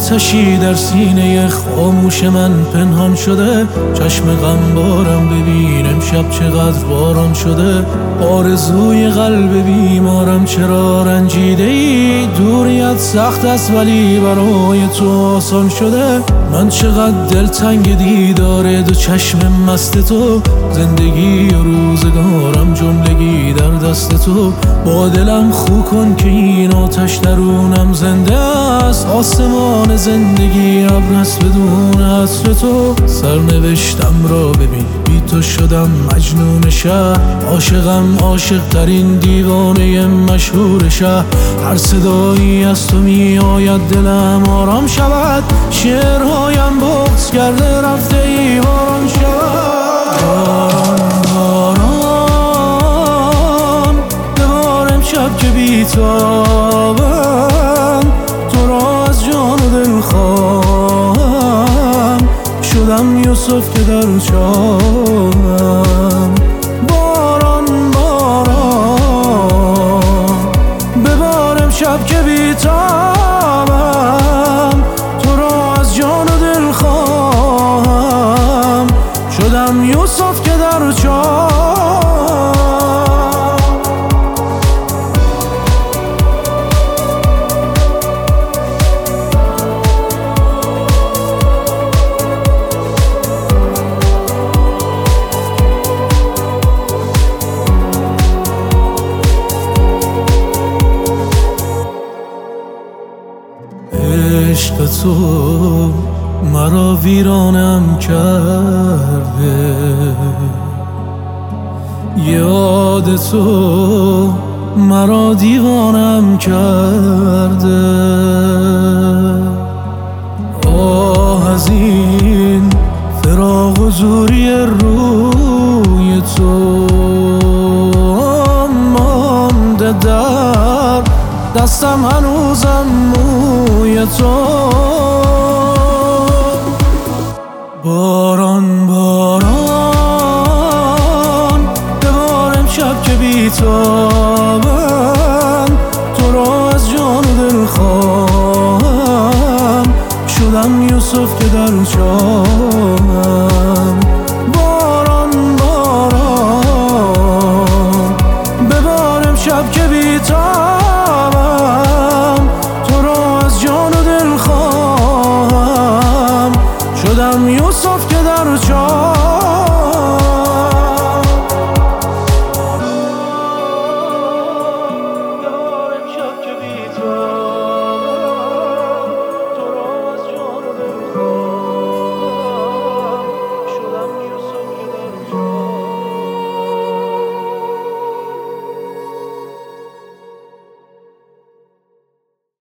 آتشی در سینه خاموش من پنهان شده. چشم غمبارم ببین امشب چقدر باران شده. آرزوی قلب بیمارم چرا رنجیده ای؟ دوریت سخت است ولی برای تو آسان شده. من چقدر دلتنگ دیدار دو چشم مست تو. زندگی و روزگارم جملگی در دست تو. با دلم خو کن که این آتش درونم زنده است. آسمان زندگی ابر است بدون عطر تو. سرنوشتم را ببین بی تو شدم مجنون شهر. عاشقم عاشق ترین دیوانه مشهور شهر. هر صدایی از تو می آید دلم آرام شود. شعرهایم بغض کرده رفته ای باران شود. باران ببار امشب که بیتابم. تو را از جان و دل خواهم. شدم یوسف که در چاهم. باران باران ببار امشب که بیتابم. تو را از جان و دل خواهم. شدم یوسف که در چاهم. عشق تو مرا ویرانم کرده. یاد تو مرا دیوانم کرده. آه از این فراق و دوری روی تو. مانده در دستم هنوزم موی تو. باران باران ببار امشب که بیتابم. تو را از جان و دل خواهم. شدم یوسف که در چاه.